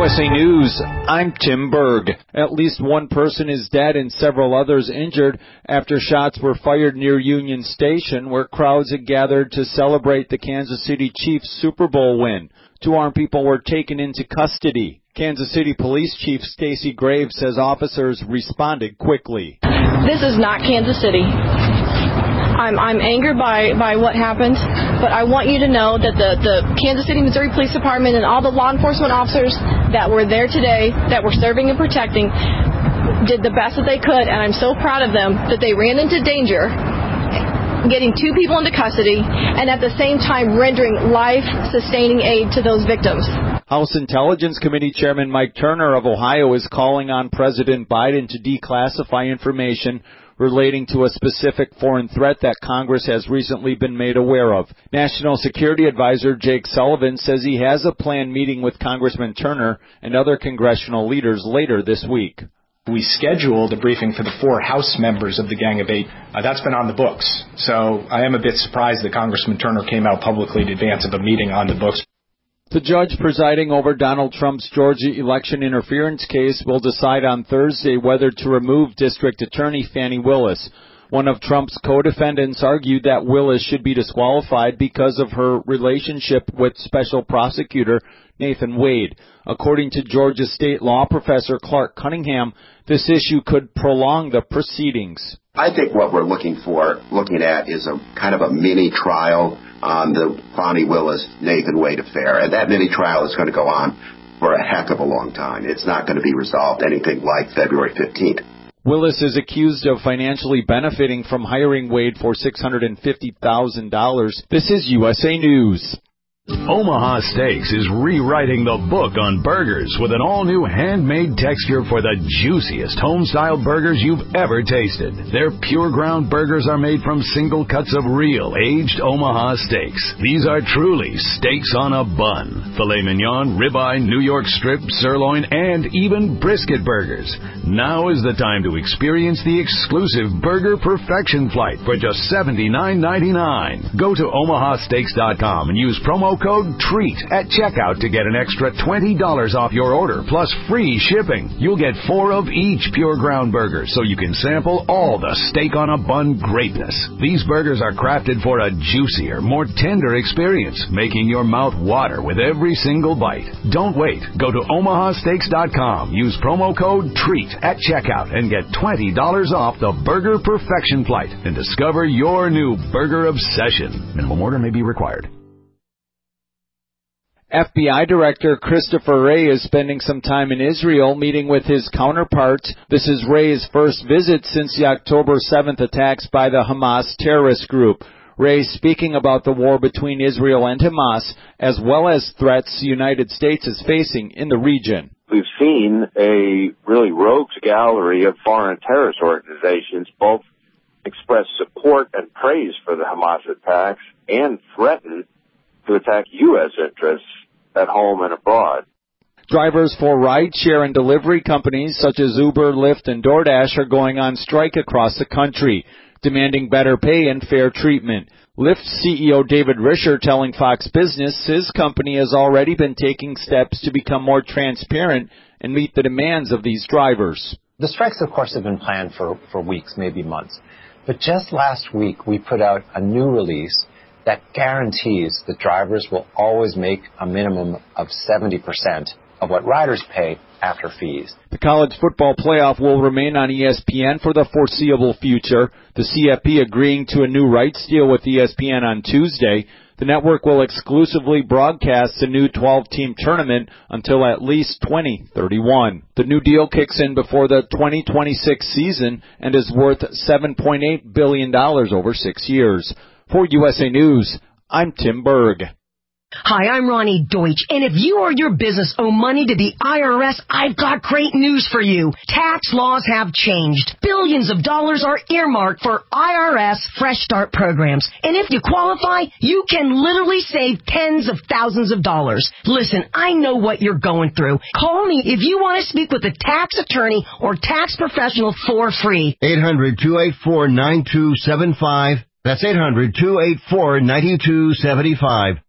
USA News, I'm Tim Berg. At least one person is dead and several others injured after shots were fired near Union Station, where crowds had gathered to celebrate the Kansas City Chiefs Super Bowl win. 2 armed people were taken into custody. Kansas City Police Chief Stacey Graves says officers responded quickly. This is not Kansas City. I'm angered by what happened, but I want you to know that the Kansas City, Missouri Police Department and all the law enforcement officers that were there today, that were serving and protecting, did the best that they could, and I'm so proud of them that they ran into danger, getting 2 people into custody, and at the same time rendering life-sustaining aid to those victims. House Intelligence Committee Chairman Mike Turner of Ohio is calling on President Biden to declassify information relating to a specific foreign threat that Congress has recently been made aware of. National Security Advisor Jake Sullivan says he has a planned meeting with Congressman Turner and other congressional leaders later this week. We scheduled a briefing for the 4 House members of the Gang of 8. That's been on the books. So I am a bit surprised that Congressman Turner came out publicly in advance of a meeting on the books. The judge presiding over Donald Trump's Georgia election interference case will decide on Thursday whether to remove District Attorney Fani Willis. One of Trump's co-defendants argued that Willis should be disqualified because of her relationship with Special Prosecutor Nathan Wade. According to Georgia State law professor Clark Cunningham, this issue could prolong the proceedings. I think what we're looking at is a kind of a mini trial on the Fani Willis-Nathan Wade affair. And that mini trial is going to go on for a heck of a long time. It's not going to be resolved anything like February 15th. Willis is accused of financially benefiting from hiring Wade for $650,000. This is USA News. Omaha Steaks is rewriting the book on burgers with an all-new handmade texture for the juiciest home-style burgers you've ever tasted. Their pure ground burgers are made from single cuts of real aged Omaha steaks. These are truly steaks on a bun. Filet mignon, ribeye, New York strip, sirloin, and even brisket burgers. Now is the time to experience the exclusive Burger Perfection Flight for just $79.99. Go to omahasteaks.com and use promo code TREAT at checkout to get an extra $20 off your order, plus free shipping. You'll get 4 of each pure ground burger, so you can sample all the steak on a bun greatness. These burgers are crafted for a juicier, more tender experience, making your mouth water with every single bite. Don't wait. Go to omahasteaks.com. Use promo code TREAT at checkout and get $20 off the Burger Perfection Flight and discover your new burger obsession. Minimum order may be required. FBI Director Christopher Wray is spending some time in Israel meeting with his counterpart. This is Wray's first visit since the October 7th attacks by the Hamas terrorist group. Wray speaking about the war between Israel and Hamas, as well as threats the United States is facing in the region. We've seen a really rogues gallery of foreign terrorist organizations both express support and praise for the Hamas attacks and threaten to attack U.S. interests at home and abroad. Drivers for rideshare and delivery companies such as Uber, Lyft, and DoorDash are going on strike across the country, demanding better pay and fair treatment. Lyft CEO David Risher telling Fox Business his company has already been taking steps to become more transparent and meet the demands of these drivers. The strikes, of course, have been planned for weeks, maybe months. But just last week, we put out a new release that guarantees that drivers will always make a minimum of 70% of what riders pay after fees. The college football playoff will remain on ESPN for the foreseeable future, the CFP agreeing to a new rights deal with ESPN on Tuesday. The network will exclusively broadcast the new 12-team tournament until at least 2031. The new deal kicks in before the 2026 season and is worth $7.8 billion over 6 years. For USA News, I'm Tim Berg. Hi, I'm Ronnie Deutsch, and if you or your business owe money to the IRS, I've got great news for you. Tax laws have changed. Billions of dollars are earmarked for IRS Fresh Start programs, and if you qualify, you can literally save tens of thousands of dollars. Listen, I know what you're going through. Call me if you want to speak with a tax attorney or tax professional for free. 800-284-9275. That's 800-284-9275.